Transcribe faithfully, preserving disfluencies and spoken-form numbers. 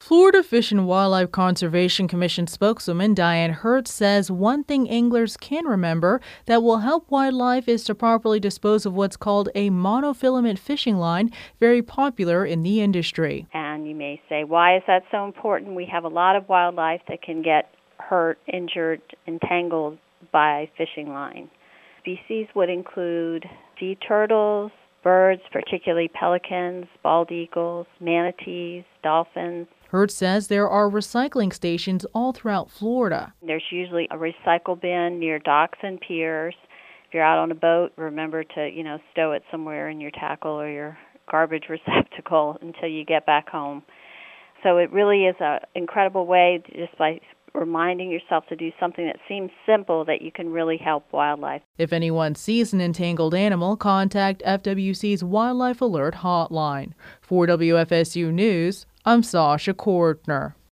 Florida Fish and Wildlife Conservation Commission spokeswoman Diane Hertz says one thing anglers can remember that will help wildlife is to properly dispose of what's called a monofilament fishing line, very popular in the industry. And you may say, why is that so important? We have a lot of wildlife that can get hurt, injured, entangled by fishing line. Species would include sea turtles, birds, particularly pelicans, bald eagles, manatees, dolphins. Hertz says there are recycling stations all throughout Florida. There's usually a recycle bin near docks and piers. If you're out on a boat, remember to, you know, stow it somewhere in your tackle or your garbage receptacle until you get back home. So it really is an incredible way, just by reminding yourself to do something that seems simple, that you can really help wildlife. If anyone sees an entangled animal, contact F W C's Wildlife Alert Hotline. For W F S U News, I'm Sasha Kortner.